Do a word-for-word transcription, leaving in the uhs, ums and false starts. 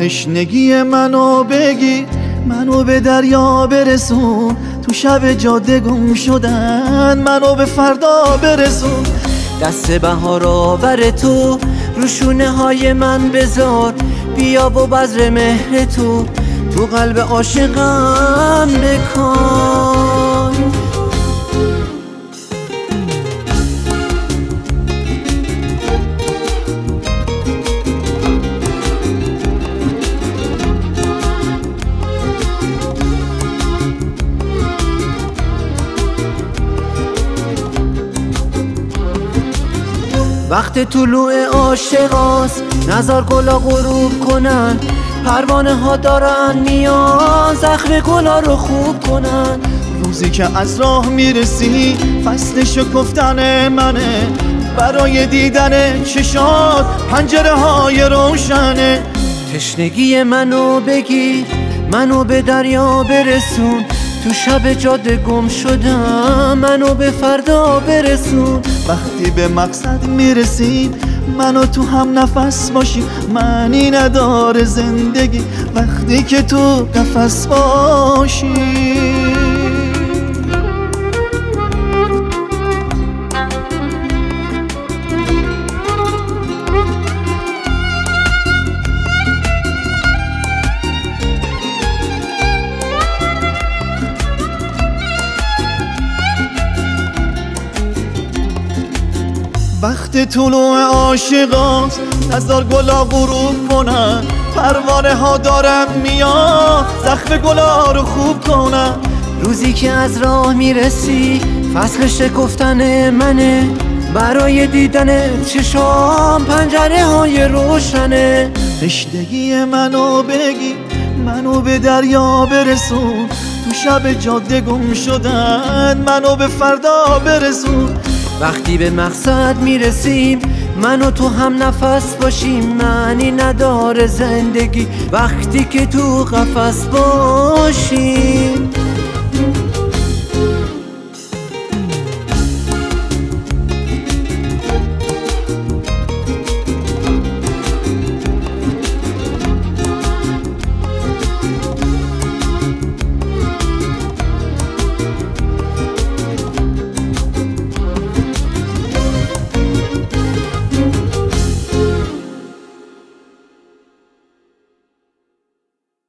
تشنگی منو بگیر، منو به دریا برسون، تو شب جاده گم شدن منو به فردا برسون. دست بهار آور تو رو شونه های من بذار، بیا و بذر مهر تو تو قلب عاشقم بکن. وقت طلوع عاشقاست نزار گلا غروب کنن، پروانه ها دارن میان زخم گلا رو خوب کنن. روزی که از راه میرسی فصل شکفتن منه، برای دیدن چشات پنجره های روشنه. تشنگی منو بگیر، منو به دریا برسون، تو شب جاده گم شدم منو به فردا برسون. وقتی به مقصد میرسیم منو تو هم نفس باشیم، معنی نداره زندگی وقتی که تو قفس باشی. وقت طلوع عاشقاست نزار گلا غروب کنن، پروانه ها دارم میان زخم گلا رو خوب کنن. روزی که از راه میرسی فصل شکفتن منه، برای دیدن چشام پنجره های روشنه. تشنگی منو بگی، منو به دریا برسون، تو شب جاده گم شدن منو به فردا برسون. وقتی به مقصد میرسیم من و تو هم نفس باشیم، معنی نداره زندگی وقتی که تو قفس باشیم.